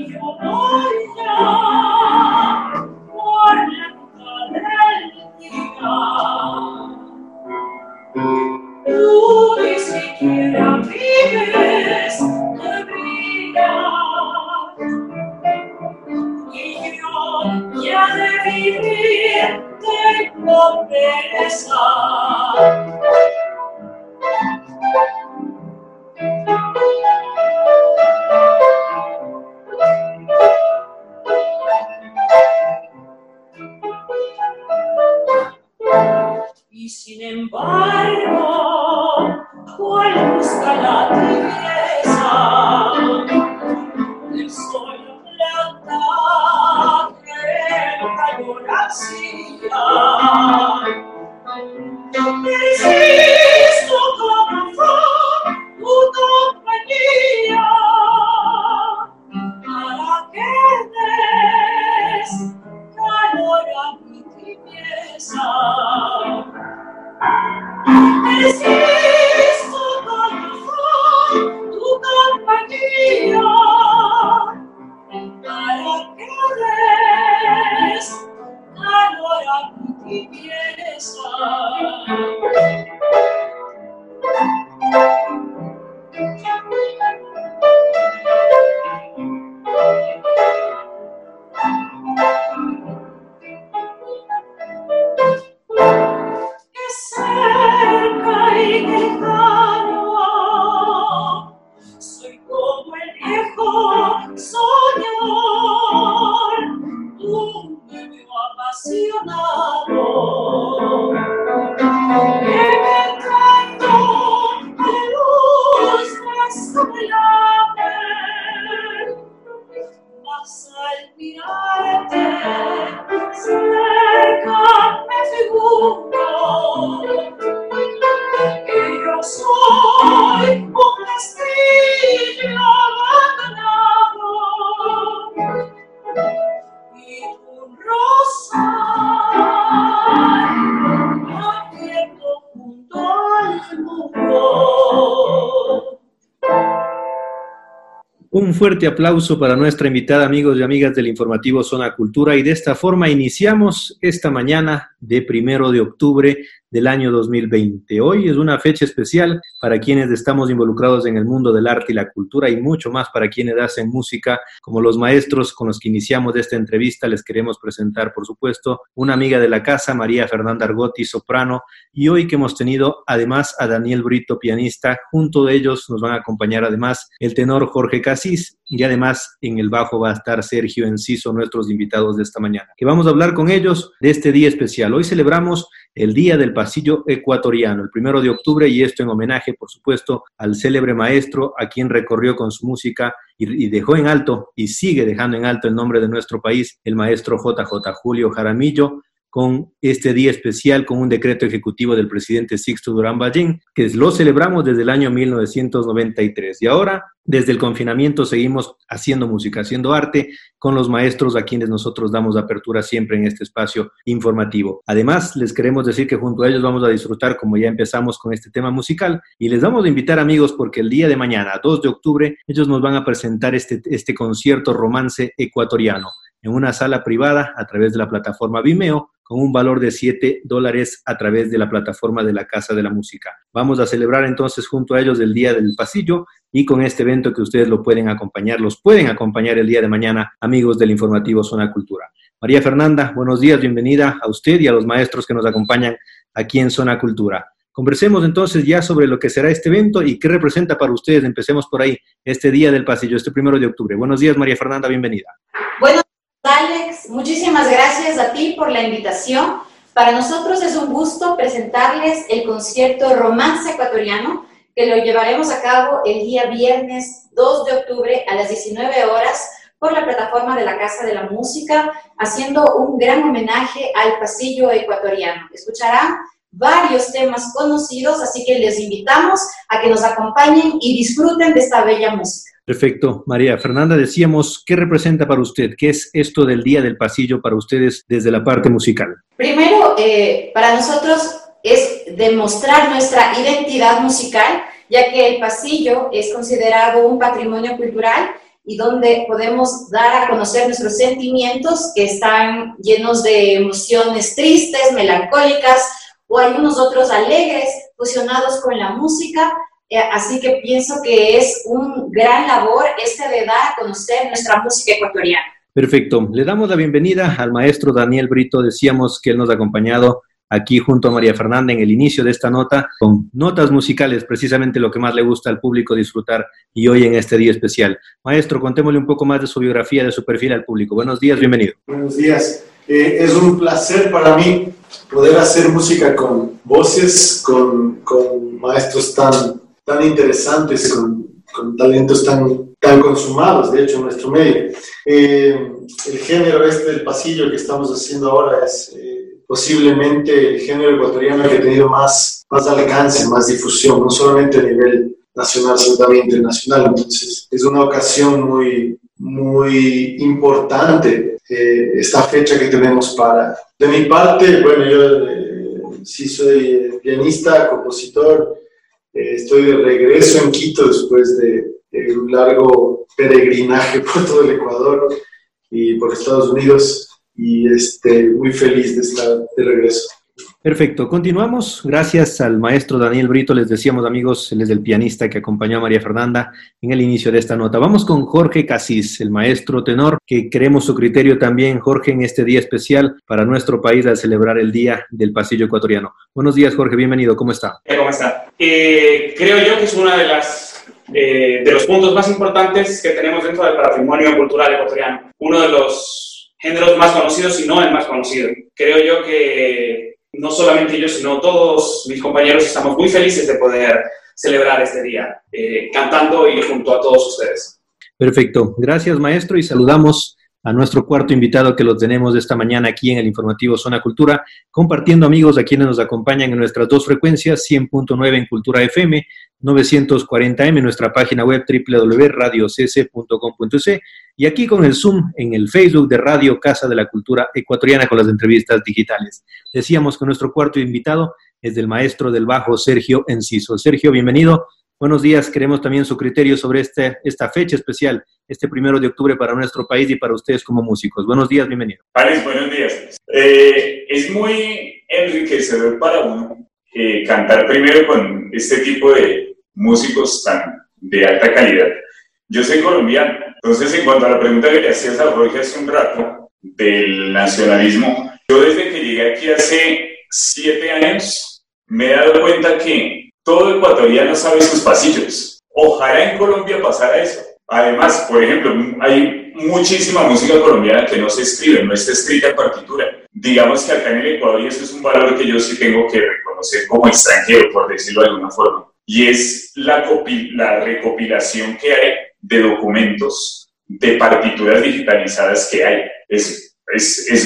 Y sin embargo, ¿cuál busca la tibieza del sol plata que el calor hacía? Persisto como fue tu compañía para que des calor a mi tibieza. Persisto como fue tu compañía para que des calor a mi tibieza. Que cerca y que lejano, soy como el viejo soñador, tú me veo apasionado, que me canto de luz desvelable, mas al mirarte cerca me figuro que yo soy un castillo abandonado y un rosal abierto junto al muro. Un fuerte aplauso para nuestra invitada, amigos y amigas del informativo Zona Cultura, y de esta forma iniciamos esta mañana de 1 de octubre del año 2020. Hoy es una fecha especial para quienes estamos involucrados en el mundo del arte y la cultura y mucho más para quienes hacen música, como los maestros con los que iniciamos esta entrevista. Les queremos presentar, por supuesto, una amiga de la casa, María Fernanda Argotti, soprano, y hoy que hemos tenido además a Daniel Brito, pianista. Junto de ellos nos van a acompañar además el tenor Jorge Casís, y además en el bajo va a estar Sergio Enciso, nuestros invitados de esta mañana, que vamos a hablar con ellos de este día especial. Hoy celebramos el Día del Pasillo Ecuatoriano, el 1 de octubre, y esto en homenaje, por supuesto, al célebre maestro a quien recorrió con su música y dejó en alto y sigue dejando en alto el nombre de nuestro país, el maestro JJ Julio Jaramillo, con este día especial, con un decreto ejecutivo del presidente Sixto Durán Ballén, que lo celebramos desde el año 1993. Y ahora, desde el confinamiento, seguimos haciendo música, haciendo arte con los maestros a quienes nosotros damos apertura siempre en este espacio informativo. Además, les queremos decir que junto a ellos vamos a disfrutar, como ya empezamos con este tema musical, y les vamos a invitar, amigos, porque el día de mañana, 2 de octubre, ellos nos van a presentar este concierto Romance Ecuatoriano en una sala privada a través de la plataforma Vimeo, con un valor de $7 a través de la plataforma de la Casa de la Música. Vamos a celebrar entonces junto a ellos el Día del Pasillo y con este evento que ustedes los pueden acompañar el día de mañana, amigos del informativo Zona Cultura. María Fernanda, buenos días, bienvenida a usted y a los maestros que nos acompañan aquí en Zona Cultura. Conversemos entonces ya sobre lo que será este evento y qué representa para ustedes. Empecemos por ahí, este Día del Pasillo, este 1 de octubre. Buenos días, María Fernanda, bienvenida. Bueno, Alex, muchísimas gracias a ti por la invitación. Para nosotros es un gusto presentarles el concierto Romance Ecuatoriano, que lo llevaremos a cabo el día viernes 2 de octubre a las 19 horas por la plataforma de la Casa de la Música, haciendo un gran homenaje al pasillo ecuatoriano. Escucharán varios temas conocidos, así que les invitamos a que nos acompañen y disfruten de esta bella música. Perfecto. María Fernanda, decíamos, ¿qué representa para usted? ¿Qué es esto del Día del Pasillo para ustedes desde la parte musical? Primero, para nosotros es demostrar nuestra identidad musical, ya que el pasillo es considerado un patrimonio cultural y donde podemos dar a conocer nuestros sentimientos que están llenos de emociones tristes, melancólicas o algunos otros alegres fusionados con la música. Así que pienso que es un gran labor de dar a conocer nuestra música ecuatoriana. Perfecto. Le damos la bienvenida al maestro Daniel Brito. Decíamos que él nos ha acompañado aquí junto a María Fernanda en el inicio de esta nota, con notas musicales, precisamente lo que más le gusta al público disfrutar, y hoy en este día especial. Maestro, contémosle un poco más de su biografía, de su perfil al público. Buenos días, bienvenido. Buenos días. Es un placer para mí poder hacer música con voces, con maestros tan interesantes, con talentos tan consumados, de hecho, en nuestro medio. El género del pasillo que estamos haciendo ahora es posiblemente el género ecuatoriano que ha tenido más alcance, más difusión, no solamente a nivel nacional, sino también internacional. Entonces, es una ocasión muy importante esta fecha que tenemos para... De mi parte, bueno, yo sí soy pianista, compositor, estoy de regreso en Quito después de un largo peregrinaje por todo el Ecuador y por Estados Unidos, y muy feliz de estar de regreso. Perfecto, continuamos. Gracias al maestro Daniel Brito, les decíamos, amigos, él es el pianista que acompañó a María Fernanda en el inicio de esta nota. Vamos con Jorge Casís, el maestro tenor, que queremos su criterio también, Jorge, en este día especial para nuestro país al celebrar el Día del Pasillo Ecuatoriano. Buenos días, Jorge, bienvenido, ¿cómo está? ¿Cómo está? Creo yo que es una de los puntos más importantes que tenemos dentro del patrimonio cultural ecuatoriano. Uno de los géneros más conocidos, si no el más conocido. Creo yo que no solamente yo, sino todos mis compañeros estamos muy felices de poder celebrar este día, cantando y junto a todos ustedes. Perfecto, gracias maestro, y saludamos a nuestro cuarto invitado que lo tenemos esta mañana aquí en el informativo Zona Cultura, compartiendo, amigos, a quienes nos acompañan en nuestras dos frecuencias, 100.9 en Cultura FM, 940M en nuestra página web www.radiocc.com.es, y aquí con el Zoom en el Facebook de Radio Casa de la Cultura Ecuatoriana con las entrevistas digitales. Decíamos que nuestro cuarto invitado es del maestro del bajo Sergio Enciso. Sergio, bienvenido. Buenos días, queremos también su criterio sobre esta fecha especial, este 1 de octubre para nuestro país y para ustedes como músicos. Buenos días, bienvenido. Alex, buenos días. Es muy enriquecedor para uno cantar primero con este tipo de músicos tan de alta calidad. Yo soy colombiano, entonces en cuanto a la pregunta que le hacías a Jorge hace un rato del nacionalismo, yo desde que llegué aquí hace 7 años me he dado cuenta que todo ecuatoriano sabe sus pasillos. Ojalá en Colombia pasara eso. Además, por ejemplo, hay muchísima música colombiana que no se escribe, no está escrita en partitura. Digamos que acá en el Ecuador, y eso es un valor que yo sí tengo que reconocer como extranjero, por decirlo de alguna forma, y es la recopilación que hay de documentos, de partituras digitalizadas que hay. Es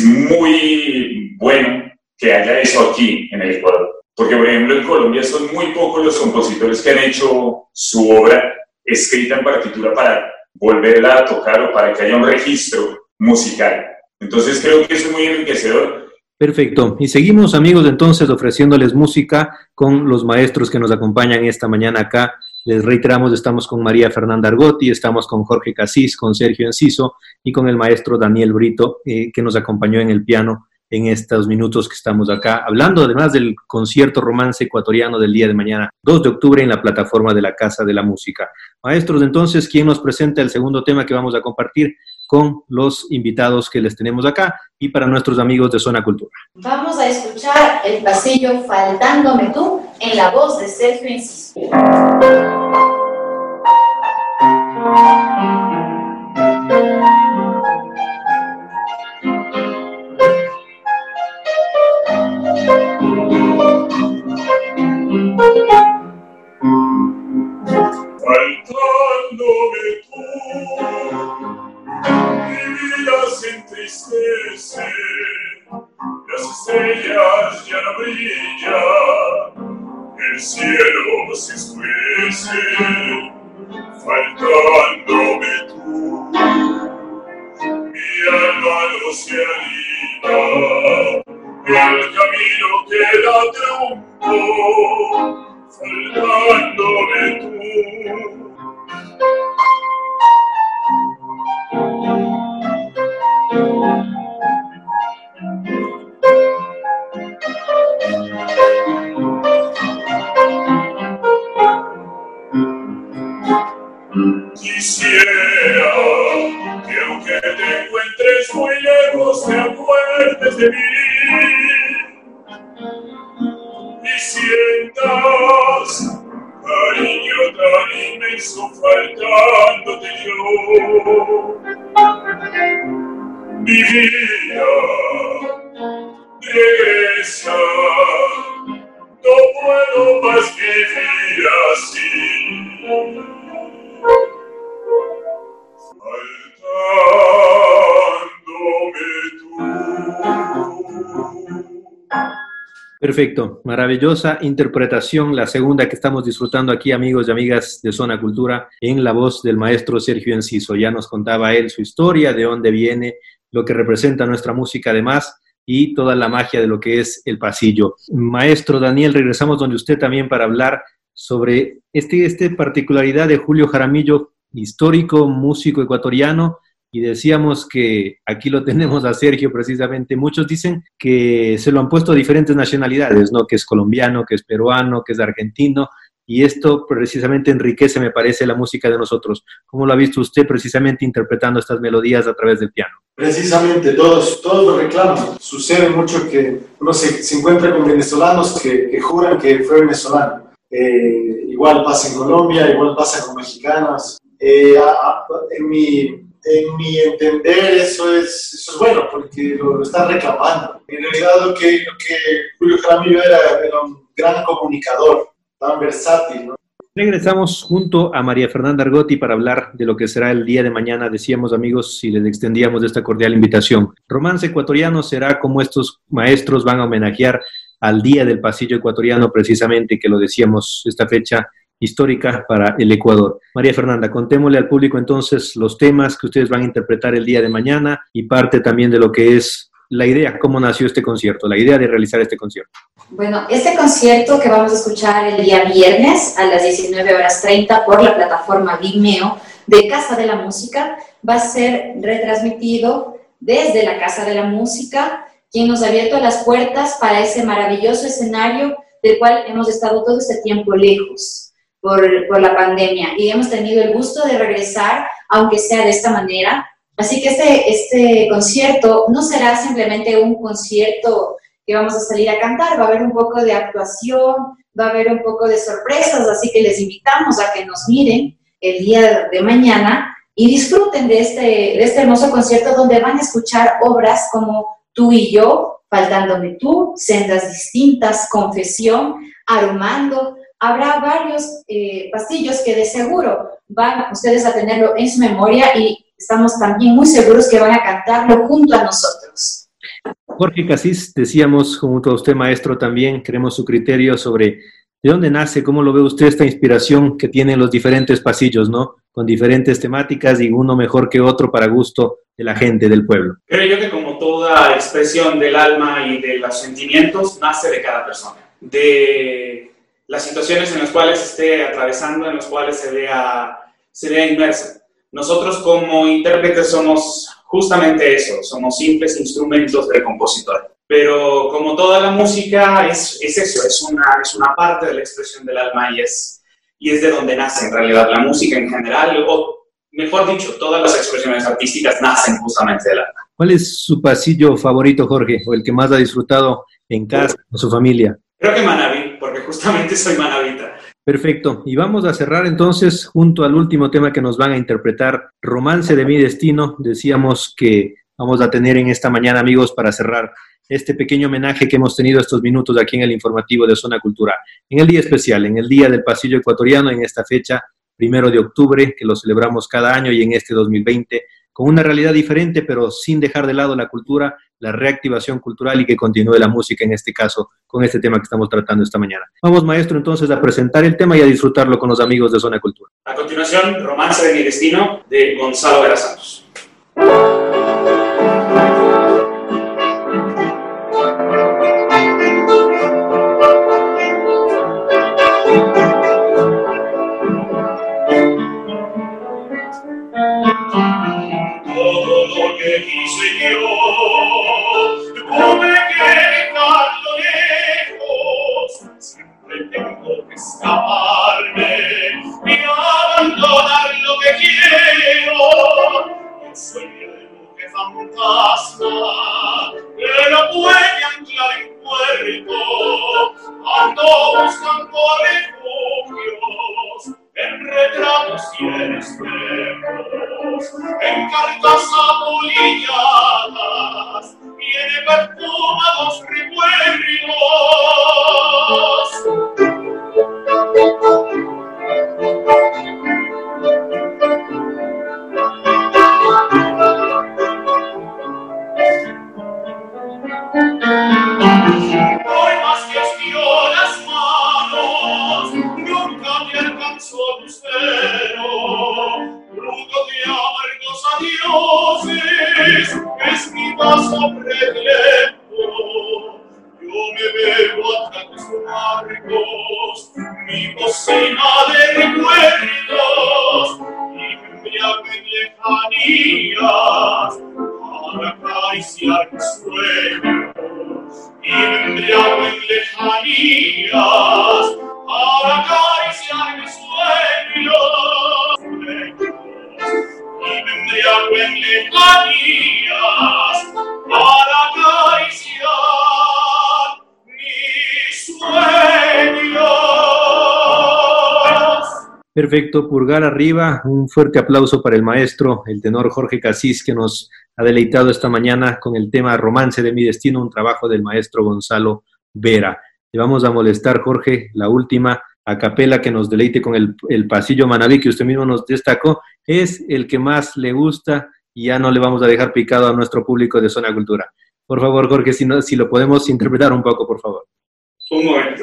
muy bueno que haya eso aquí en el Ecuador. Porque, por ejemplo, en Colombia son muy pocos los compositores que han hecho su obra escrita en partitura para volverla a tocar o para que haya un registro musical. Entonces, creo que eso es muy enriquecedor. Perfecto. Y seguimos, amigos, entonces ofreciéndoles música con los maestros que nos acompañan esta mañana acá. Les reiteramos, estamos con María Fernanda Argotti, estamos con Jorge Casís, con Sergio Enciso y con el maestro Daniel Brito, que nos acompañó en el piano en estos minutos que estamos acá, hablando además del concierto romance ecuatoriano del día de mañana, 2 de octubre, en la plataforma de la Casa de la Música. Maestros, entonces, ¿quién nos presenta el segundo tema que vamos a compartir con los invitados que les tenemos acá y para nuestros amigos de Zona Cultura? Vamos a escuchar El Pasillo Faltándome Tú en la voz de Sergio Enciso. Faltándome tú, mi vida se entristece, las estrellas ya no brillan, el cielo se oscurece. Faltándome tú, mi alma no se anima, el camino queda trunco. Faltándome tú. muy lejos te acuerdes de mí y sientas cariño tan inmenso faltándote yo. Mi vida regresa, no puedo más vivir así, faltándome tú. Perfecto, maravillosa interpretación, la segunda que estamos disfrutando aquí, amigos y amigas de Zona Cultura, en la voz del maestro Sergio Enciso. Ya nos contaba él su historia, de dónde viene, lo que representa nuestra música además, y toda la magia de lo que es el pasillo. Maestro Daniel, regresamos donde usted también para hablar sobre esta particularidad de Julio Jaramillo, histórico, músico ecuatoriano, y decíamos que aquí lo tenemos a Sergio precisamente. Muchos dicen que se lo han puesto a diferentes nacionalidades, ¿no? Que es colombiano, que es peruano, que es argentino, y esto precisamente enriquece, me parece, la música de nosotros. ¿Cómo lo ha visto usted precisamente interpretando estas melodías a través del piano? Precisamente, todos lo reclaman. Sucede mucho que uno se encuentra con venezolanos que juran que fue venezolano. Igual pasa en Colombia, igual pasa con mexicanos. En mi entender, eso es bueno, porque lo están reclamando. En realidad, lo que Julio Jaramillo era un gran comunicador, tan versátil, ¿no? Regresamos junto a María Fernanda Argotti para hablar de lo que será el día de mañana. Decíamos, amigos, si les extendíamos esta cordial invitación. Romance Ecuatoriano será como estos maestros van a homenajear al Día del Pasillo Ecuatoriano, precisamente, que lo decíamos, esta fecha histórica para el Ecuador. María Fernanda, contémosle al público entonces los temas que ustedes van a interpretar el día de mañana y parte también de lo que es la idea, cómo nació este concierto, la idea de realizar este concierto. Bueno, este concierto que vamos a escuchar el día viernes a las 19:30 por la plataforma Vimeo de Casa de la Música va a ser retransmitido desde la Casa de la Música, quien nos ha abierto las puertas para ese maravilloso escenario del cual hemos estado todo este tiempo lejos por la pandemia y hemos tenido el gusto de regresar, aunque sea de esta manera. Así que este concierto no será simplemente un concierto que vamos a salir a cantar, va a haber un poco de actuación, va a haber un poco de sorpresas, así que les invitamos a que nos miren el día de mañana y disfruten de este hermoso concierto donde van a escuchar obras como Tú y yo, Faltándome tú, Sendas distintas, Confesión, Aromando. Habrá varios pasillos que de seguro van ustedes a tenerlo en su memoria y estamos también muy seguros que van a cantarlo junto a nosotros. Jorge Casís, decíamos junto a usted, maestro, también queremos su criterio sobre de dónde nace, cómo lo ve usted esta inspiración que tienen los diferentes pasillos, ¿no? Con diferentes temáticas y uno mejor que otro para gusto de la gente del pueblo. Creo yo que como toda expresión del alma y de los sentimientos, nace de cada persona, de las situaciones en las cuales esté atravesando, en las cuales se vea inmersa. Nosotros como intérpretes somos justamente eso, somos simples instrumentos del compositor. Pero como toda la música es eso, es una parte de la expresión del alma y es de donde nace en realidad la música en general, o mejor dicho, todas las expresiones artísticas nacen justamente del alma. ¿Cuál es su pasillo favorito, Jorge, o el que más ha disfrutado en casa, con su familia? Creo que Manaví, porque justamente soy manavita. Perfecto, y vamos a cerrar entonces junto al último tema que nos van a interpretar, Romance de mi destino. Decíamos que vamos a tener en esta mañana, amigos, para cerrar este pequeño homenaje que hemos tenido estos minutos aquí en el informativo de Zona Cultura, en el día especial, en el Día del Pasillo Ecuatoriano, en esta fecha, 1 de octubre, que lo celebramos cada año y en este 2020, con una realidad diferente, pero sin dejar de lado la cultura, la reactivación cultural y que continúe la música, en este caso, con este tema que estamos tratando esta mañana. Vamos, maestro, entonces a presentar el tema y a disfrutarlo con los amigos de Zona Cultura. A continuación, Romance de mi destino, de Gonzalo Vera Santos. Quise yo, tuve que dejarlo lejos, siempre tengo que escaparme y abandonar lo que quiero. El sueño de buque fantasma que no puede anclar en puerto, ando buscando refugios en retratos y en espejos, en cartas apolilladas y en perfumados recuerdos. Hoy más que estiró las manos, nunca me alcanzó lucero, fruto de amargos adioses, es mi paso predilecto. Yo me bebo a tragos amargos, mi cocina de recuerdos, y me embriago en lejanías para acariciar mis sueños, y me embriago en lejanías para acariciar mis sueños, y me embriago en lejanías para acariciar mis sueños. Perfecto, pulgar arriba, un fuerte aplauso para el maestro, el tenor Jorge Casís, que nos ha deleitado esta mañana con el tema Romance de mi destino, un trabajo del maestro Gonzalo Vera. Le vamos a molestar, Jorge, la última a capela que nos deleite con el pasillo Manabí, que usted mismo nos destacó, es el que más le gusta y ya no le vamos a dejar picado a nuestro público de Zona Cultura. Por favor, Jorge, si lo podemos interpretar un poco, por favor. Un momento.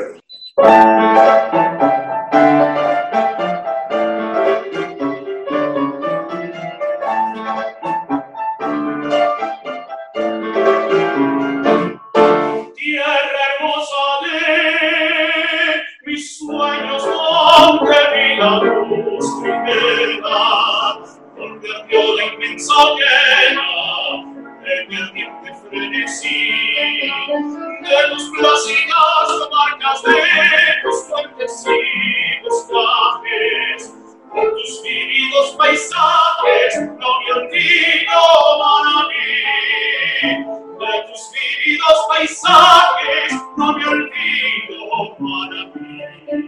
Tierra hermosa de mis sueños, donde vi la luz primera, donde ardió la inmensa llena de mi ardiente frenesí, de tus plácidas marcas, de tus fuentes y boscajes, por tus vividos paisajes, no me olvido, Manabí. De tus vividos paisajes, no me olvido, Manabí.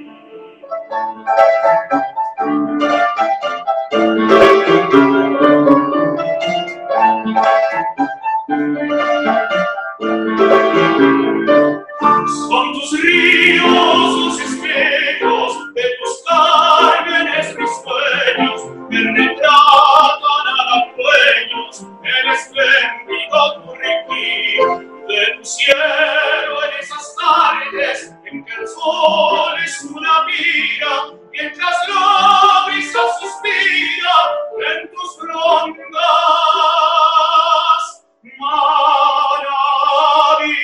Son tus ríos los espejos de tus cármenes mis sueños, que retratan a dueños el espléndido curriquí de tu cielo en esas tardes en que el sol es una mira, mientras la brisa suspira en tus frondas, Manabí.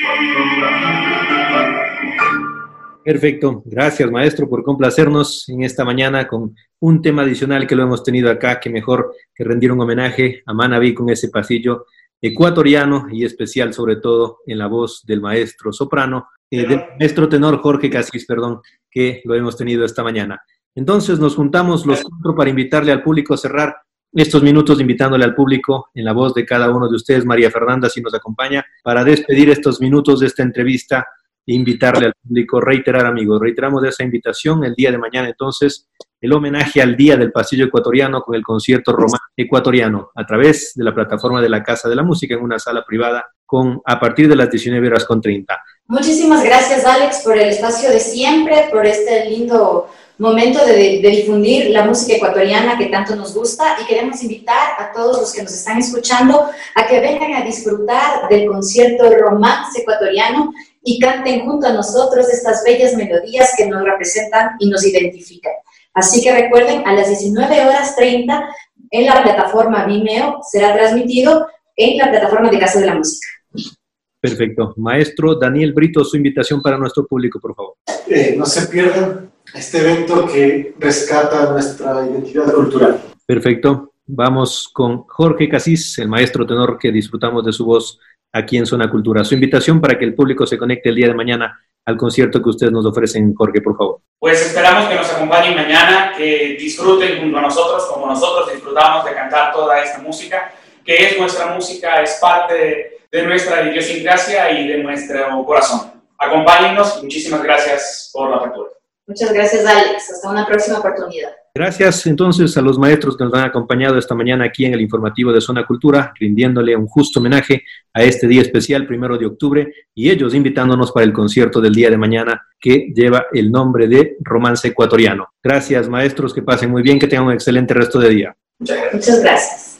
Perfecto, gracias maestro por complacernos en esta mañana con un tema adicional que lo hemos tenido acá, que mejor que rendir un homenaje a Manabí con ese pasillo ecuatoriano y especial sobre todo en la voz del maestro soprano, del maestro tenor Jorge Casís, que lo hemos tenido esta mañana. Entonces nos juntamos los cuatro para invitarle al público a cerrar estos minutos invitándole al público en la voz de cada uno de ustedes, María Fernanda, si nos acompaña, para despedir estos minutos de esta entrevista e invitarle al público, reiterar amigos, reiteramos esa invitación el día de mañana entonces, el homenaje al Día del Pasillo Ecuatoriano con el concierto Romance Ecuatoriano a través de la plataforma de la Casa de la Música en una sala privada a partir de las 19:30. Muchísimas gracias, Alex, por el espacio de siempre, por este lindo momento de difundir la música ecuatoriana que tanto nos gusta, y queremos invitar a todos los que nos están escuchando a que vengan a disfrutar del concierto Romance Ecuatoriano y canten junto a nosotros estas bellas melodías que nos representan y nos identifican. Así que recuerden, a las 19:30 en la plataforma Vimeo será transmitido en la plataforma de Casa de la Música. Perfecto. Maestro Daniel Brito, su invitación para nuestro público, por favor. No se pierdan este evento que rescata nuestra identidad cultural. Perfecto. Vamos con Jorge Casís, el maestro tenor que disfrutamos de su voz aquí en Zona Cultura. Su invitación para que el público se conecte el día de mañana al concierto que ustedes nos ofrecen, Jorge, por favor. Pues esperamos que nos acompañen mañana, que disfruten junto a nosotros como nosotros disfrutamos de cantar toda esta música, que es nuestra música, es parte de nuestra idiosincrasia y de nuestro corazón. Acompáñennos, muchísimas gracias por la apertura. Muchas gracias, Alex. Hasta una próxima oportunidad. Gracias entonces a los maestros que nos han acompañado esta mañana aquí en el informativo de Zona Cultura, rindiéndole un justo homenaje a este día especial, 1 de octubre, y ellos invitándonos para el concierto del día de mañana que lleva el nombre de Romance Ecuatoriano. Gracias, maestros, que pasen muy bien, que tengan un excelente resto de día. Muchas gracias.